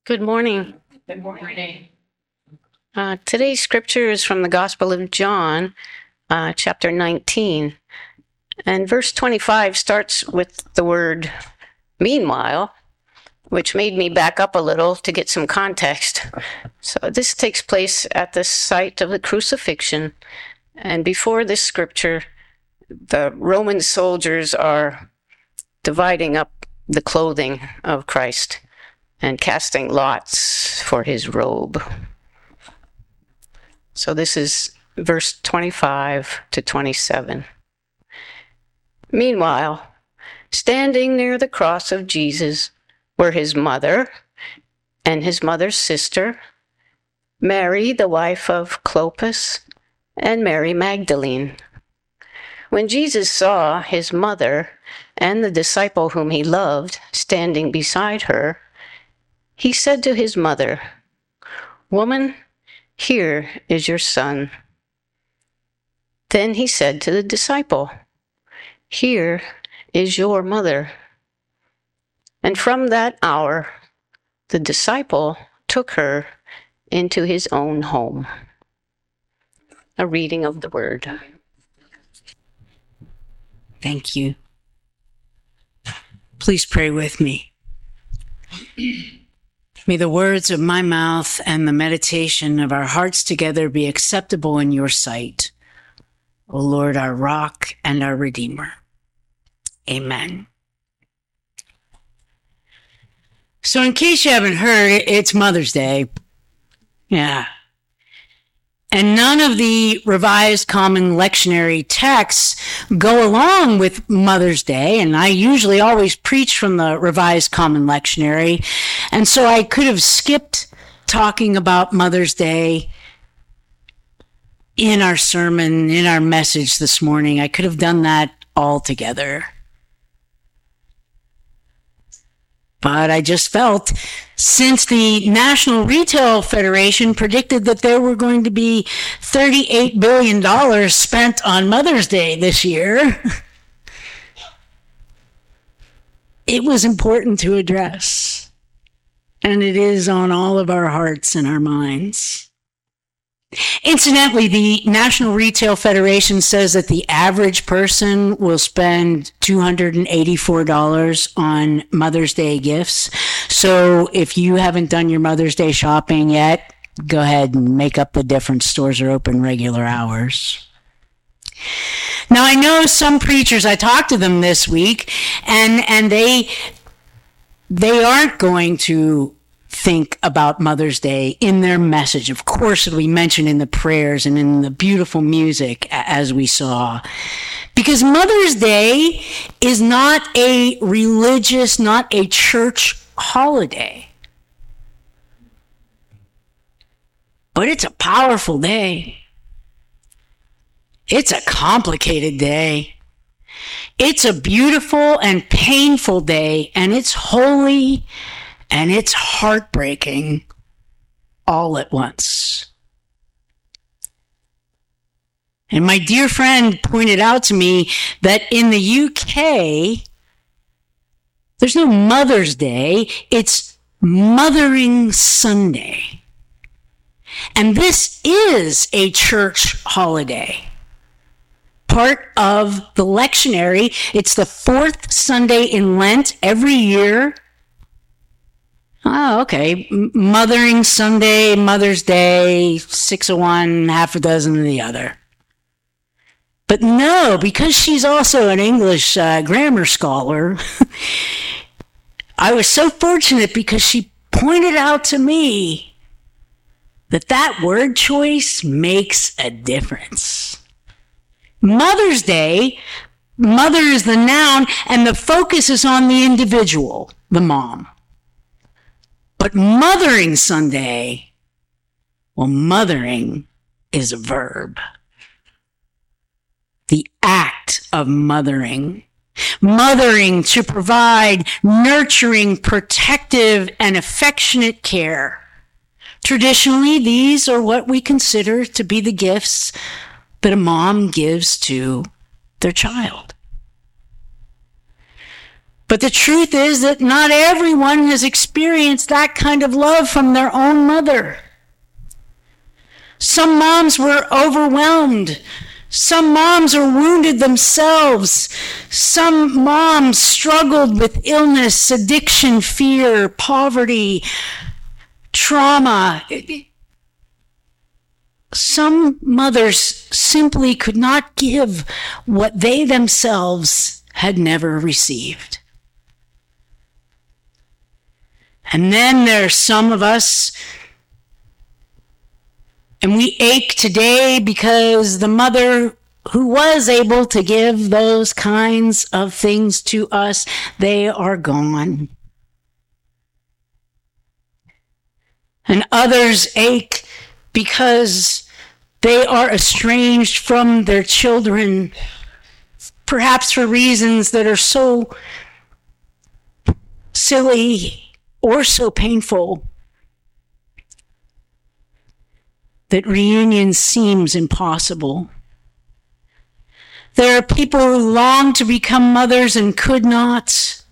Good morning. Good morning. Today's scripture is from the Gospel of John, chapter 19. And verse 25 starts with the word meanwhile, which made me back up a little to get some context. So this takes place at the site of the crucifixion. And before this scripture, the Roman soldiers are dividing up the clothing of Christ and casting lots for his robe. So this is verse 25 to 27. Meanwhile, standing near the cross of Jesus were his mother and his mother's sister, Mary, the wife of Clopas, and Mary Magdalene. When Jesus saw his mother and the disciple whom he loved standing beside her, he said to his mother, "Woman, here is your son." Then he said to the disciple, "Here is your mother." And from that hour, the disciple took her into his own home. A reading of the word. Thank you. Please pray with me. May the words of my mouth and the meditation of our hearts together be acceptable in your sight, O Lord, our rock and our redeemer. Amen. So in case you haven't heard, it's Mother's Day. Yeah. And none of the Revised Common Lectionary texts go along with Mother's Day, and I usually always preach from the Revised Common Lectionary, and so I could have skipped talking about Mother's Day in our sermon, in our message this morning. I could have done that altogether. But I just felt, since the National Retail Federation predicted that there were going to be $38 billion spent on Mother's Day this year, it was important to address. And it is on all of our hearts and our minds. Incidentally, the National Retail Federation says that the average person will spend $284 on Mother's Day gifts. So if you haven't done your Mother's Day shopping yet, go ahead and make up the difference. Stores are open regular hours. Now, I know some preachers, I talked to them this week, and they aren't going to think about Mother's Day in their message. Of course, it'll be mentioned in the prayers and in the beautiful music, as we saw. Because Mother's Day is not a religious, not a church holiday. But it's a powerful day. It's a complicated day. It's a beautiful and painful day, and it's holy and it's heartbreaking all at once. And my dear friend pointed out to me that in the UK, there's no Mother's Day, it's Mothering Sunday. And this is a church holiday. Part of the lectionary. It's the fourth Sunday in Lent every year. Oh, okay. Mothering Sunday, Mother's Day, 6 of one, half a dozen of the other. But no, because she's also an English grammar scholar, I was so fortunate because she pointed out to me that that word choice makes a difference. Mother's Day, mother is the noun, and the focus is on the individual, the mom. But Mothering Sunday, well, mothering is a verb. The act of mothering. Mothering to provide nurturing, protective, and affectionate care. Traditionally, these are what we consider to be the gifts that a mom gives to their child. But the truth is that not everyone has experienced that kind of love from their own mother. Some moms were overwhelmed. Some moms are wounded themselves. Some moms struggled with illness, addiction, fear, poverty, trauma. Some mothers simply could not give what they themselves had never received. And then there are some of us, and we ache today because the mother who was able to give those kinds of things to us, they are gone. And others ache because they are estranged from their children, perhaps for reasons that are so silly or so painful that reunion seems impossible. There are people who long to become mothers and could not.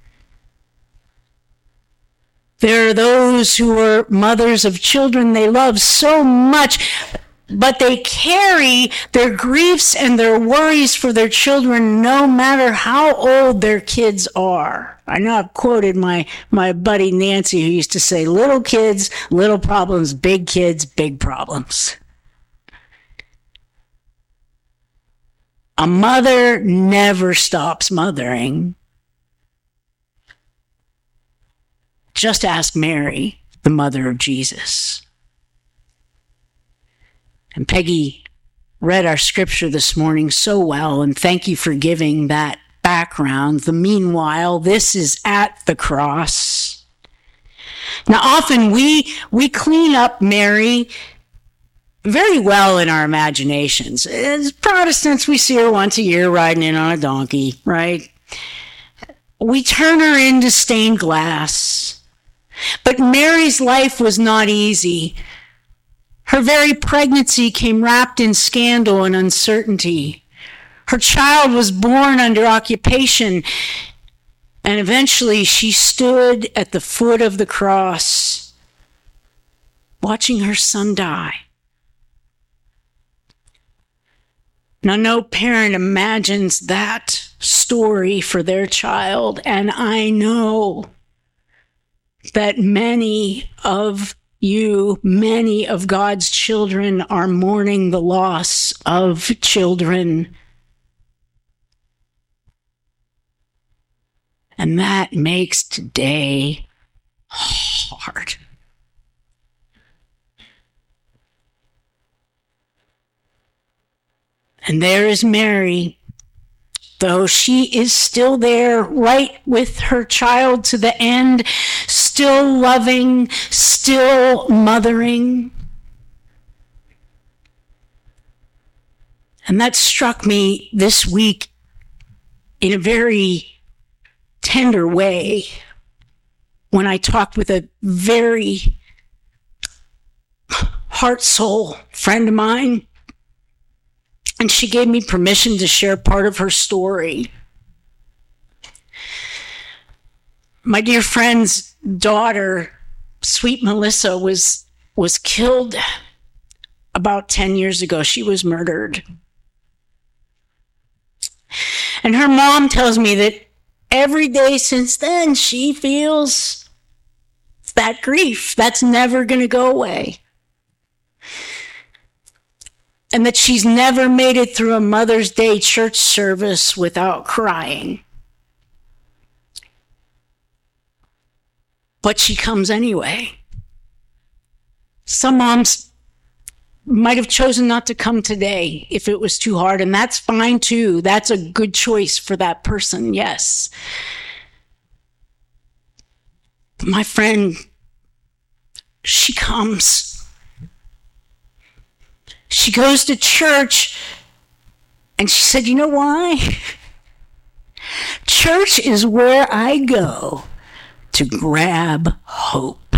There are those who are mothers of children they love so much, but they carry their griefs and their worries for their children no matter how old their kids are. I know I've quoted my buddy Nancy, who used to say, little kids, little problems, big kids, big problems. A mother never stops mothering. Just ask Mary, the mother of Jesus. And Peggy read our scripture this morning so well, and thank you for giving that background. The meanwhile, this is at the cross. Now, often we clean up Mary very well in our imaginations. As Protestants, we see her once a year riding in on a donkey, right? We turn her into stained glass. But Mary's life was not easy. Her very pregnancy came wrapped in scandal and uncertainty. Her child was born under occupation, and eventually she stood at the foot of the cross, watching her son die. Now, no parent imagines that story for their child, and I know that many of you, many of God's children, are mourning the loss of children. And that makes today hard. And there is Mary, though she is still there, right with her child to the end, still loving, still mothering. And that struck me this week in a very tender way when I talked with a very heart-soul friend of mine, and she gave me permission to share part of her story. My dear friend's daughter, sweet Melissa, was killed about 10 years ago. She was murdered. And her mom tells me that every day since then, she feels that grief. That's never going to go away. And that she's never made it through a Mother's Day church service without crying. But she comes anyway. Some moms might have chosen not to come today if it was too hard, and that's fine too. That's a good choice for that person, yes. But my friend, she comes. She goes to church, and she said, you know why? Church is where I go to grab hope.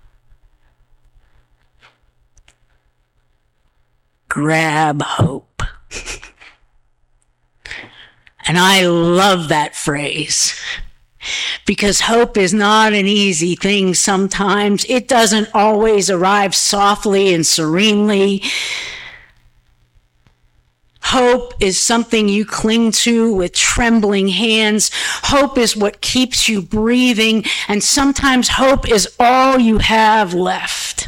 Grab hope. And I love that phrase. Because hope is not an easy thing sometimes. It doesn't always arrive softly and serenely. Hope is something you cling to with trembling hands. Hope is what keeps you breathing, and sometimes hope is all you have left.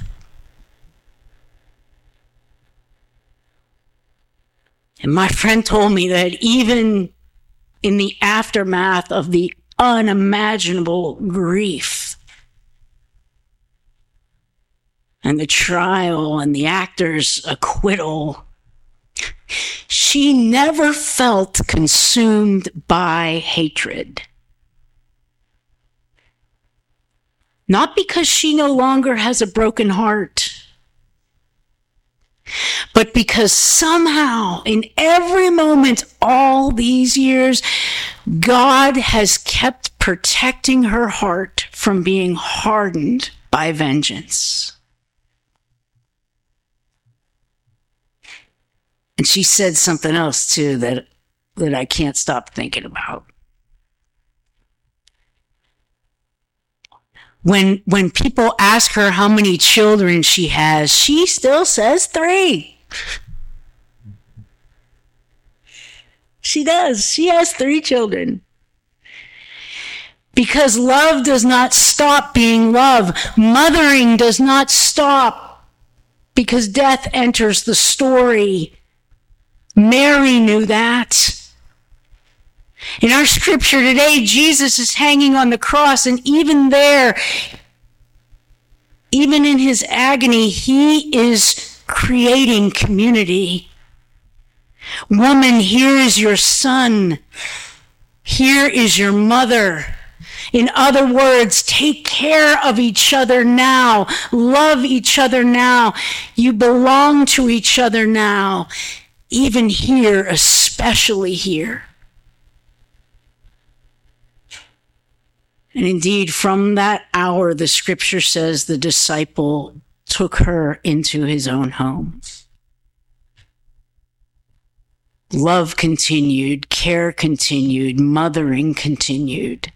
And my friend told me that even in the aftermath of the unimaginable grief and the trial and the actor's acquittal, she never felt consumed by hatred. Not because she no longer has a broken heart, but because somehow in every moment all these years, God has kept protecting her heart from being hardened by vengeance. And she said something else too that I can't stop thinking about. When people ask her how many children she has, she still says 3. She does. She has 3 children. Because love does not stop being love. Mothering does not stop because death enters the story. Mary knew that. In our scripture today, Jesus is hanging on the cross, and even there, even in his agony, he is creating community. Woman, here is your son. Here is your mother. In other words, take care of each other now. Love each other now. You belong to each other now. Even here, especially here. And indeed, from that hour, the scripture says the disciple took her into his own home. Love continued, care continued, mothering continued.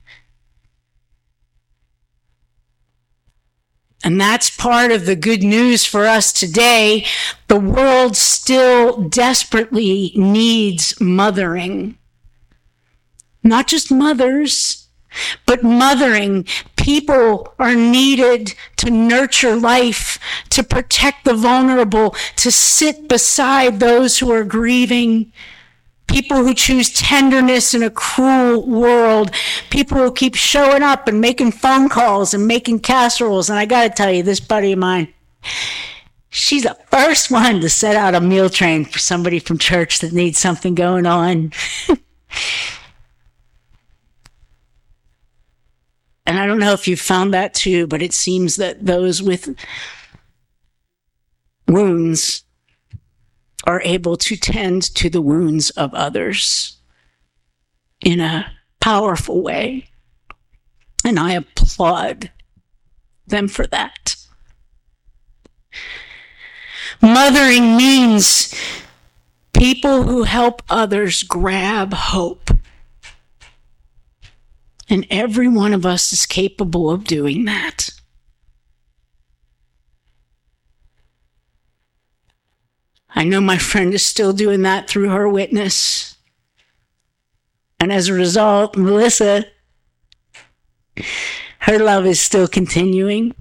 And that's part of the good news for us today. The world still desperately needs mothering. Not just mothers, but mothering. People are needed to nurture life, to protect the vulnerable, to sit beside those who are grieving. People who choose tenderness in a cruel world. People who keep showing up and making phone calls and making casseroles. And I got to tell you, this buddy of mine, she's the first one to set out a meal train for somebody from church that needs something going on. And I don't know if you've found that too, but it seems that those with wounds are able to tend to the wounds of others in a powerful way. And I applaud them for that. Mothering means people who help others grab hope. And every one of us is capable of doing that. I know my friend is still doing that through her witness. And as a result, Melissa, her love is still continuing.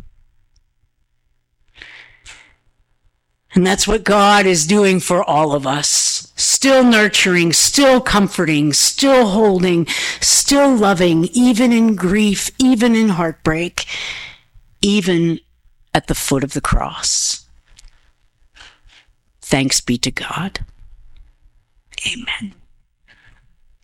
And that's what God is doing for all of us. Still nurturing, still comforting, still holding, still loving, even in grief, even in heartbreak, even at the foot of the cross. Thanks be to God. Amen.